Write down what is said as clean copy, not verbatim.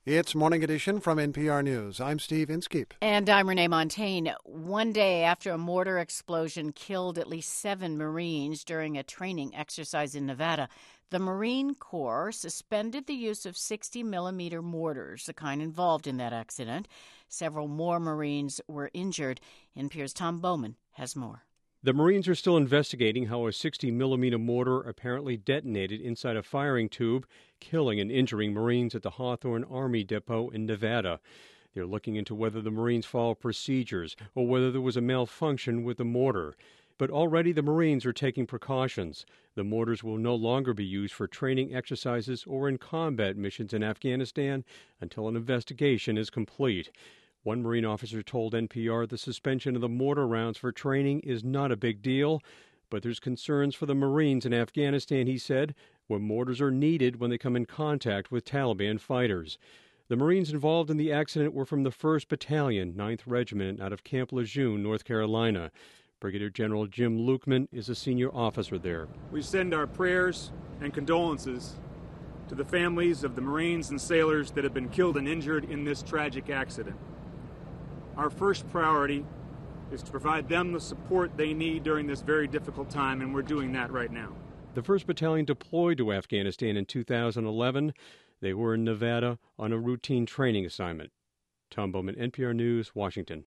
It's Morning Edition from NPR News. I'm Steve Inskeep. And I'm Renee Montaigne. One day after a mortar explosion killed at least 7 Marines during a training exercise in Nevada, the Marine Corps suspended the use of 60-millimeter mortars, the kind involved in that accident. Several more Marines were injured. NPR's Tom Bowman has more. The Marines are still investigating how a 60-millimeter mortar apparently detonated inside a firing tube, killing and injuring Marines at the Hawthorne Army Depot in Nevada. They're looking into whether the Marines followed procedures or whether there was a malfunction with the mortar. But already the Marines are taking precautions. The mortars will no longer be used for training exercises or in combat missions in Afghanistan until an investigation is complete. One Marine officer told NPR the suspension of the mortar rounds for training is not a big deal, but there's concerns for the Marines in Afghanistan, he said, where mortars are needed when they come in contact with Taliban fighters. The Marines involved in the accident were from the 1st Battalion, 9th Regiment, out of Camp Lejeune, North Carolina. Brigadier General Jim Lukeman is a senior officer there. We send our prayers and condolences to the families of the Marines and sailors that have been killed and injured in this tragic accident. Our first priority is to provide them the support they need during this very difficult time, and we're doing that right now. The 1st Battalion deployed to Afghanistan in 2011. They were in Nevada on a routine training assignment. Tom Bowman, NPR News, Washington.